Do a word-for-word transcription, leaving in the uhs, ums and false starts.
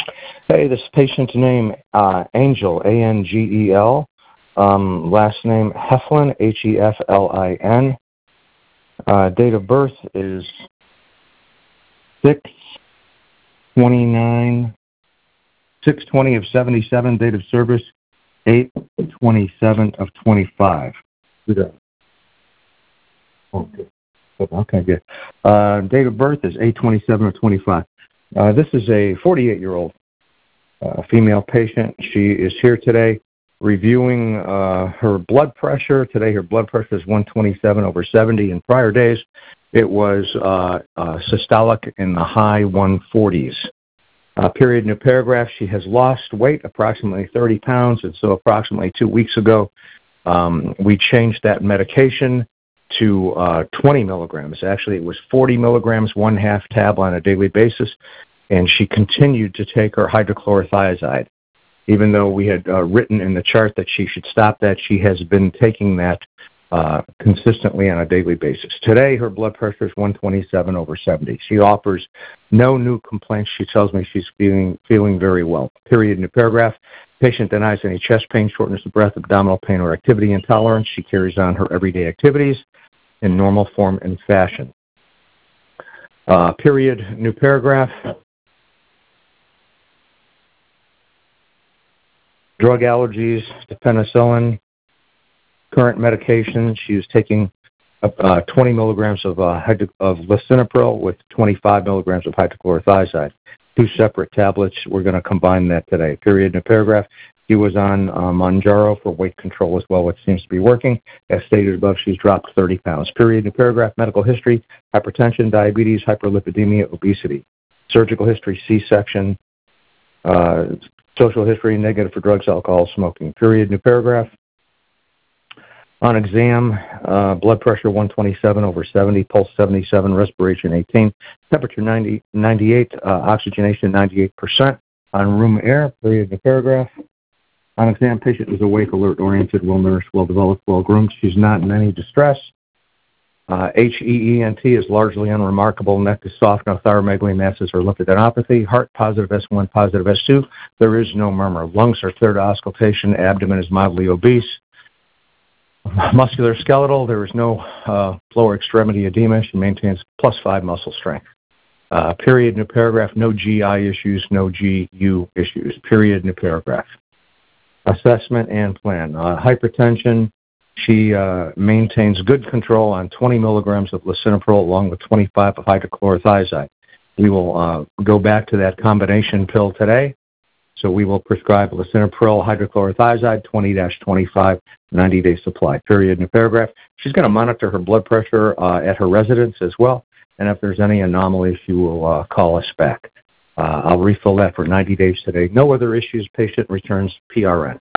Hey, this patient name, uh, Angel, A N G E L. Um, last name, Heflin, H E F L I N. Uh, date of birth is six twenty-nine, six twenty of seventy-seven. Date of service, eight twenty-seven of twenty-five. Good. Okay, okay, good. Uh, date of birth is eight twenty-seven of twenty-five. Uh, this is a forty-eight-year-old uh, female patient. She is here today reviewing uh, her blood pressure. Today her blood pressure is one twenty-seven over seventy. In prior days, it was uh, uh, systolic in the high one forties. Uh, period, new paragraph. She has lost weight, approximately thirty pounds, and so approximately two weeks ago, um, we changed that medication to uh, twenty milligrams. Actually, it was forty milligrams, one half tab on a daily basis, and she continued to take her hydrochlorothiazide. Even though we had uh, written in the chart that she should stop that, she has been taking that uh, consistently on a daily basis. Today, her blood pressure is one twenty-seven over seventy. She offers no new complaints. She tells me she's feeling feeling very well. Period, new paragraph. Patient denies any chest pain, shortness of breath, abdominal pain, or activity intolerance. She carries on her everyday activities in normal form and fashion. Uh, period, new paragraph. Drug allergies to penicillin, current medication. She is taking uh, twenty milligrams of, uh, hydro- of lisinopril with twenty-five milligrams of hydrochlorothiazide. Two separate tablets. We're going to combine that today. Period, new paragraph. She was on uh, Mounjaro for weight control as well, which seems to be working. As stated above, she's dropped thirty pounds. Period, new paragraph. Medical history, hypertension, diabetes, hyperlipidemia, obesity. Surgical history, C-section. Uh, social history, negative for drugs, alcohol, smoking. Period, new paragraph. On exam, uh, blood pressure one twenty-seven over seventy, pulse seventy-seven, respiration eighteen, temperature ninety, ninety-eight, uh, oxygenation ninety-eight percent. On room air, period, new paragraph. On exam, patient is awake, alert, oriented, well-nourished, well-developed, well-groomed. She's not in any distress. Uh, H E E N T is largely unremarkable. Neck is soft, no thyromegaly, masses or lymphadenopathy. Heart positive S one, positive S two. There is no murmur. Lungs are clear to auscultation. Abdomen is mildly obese. Muscular skeletal, there is no uh, lower extremity edema. She maintains plus five muscle strength. Uh, period, new paragraph. No G I issues, no G U issues. Period, new paragraph. Assessment and plan. Uh, hypertension. She uh, maintains good control on twenty milligrams of lisinopril along with twenty-five of hydrochlorothiazide. We will uh, go back to that combination pill today. So we will prescribe lisinopril, hydrochlorothiazide, twenty to twenty-five, ninety-day supply. Period, new paragraph. She's going to monitor her blood pressure uh, at her residence as well. And if there's any anomaly, she will uh, call us back. Uh, I'll refill that for ninety days today. No other issues. Patient returns P R N.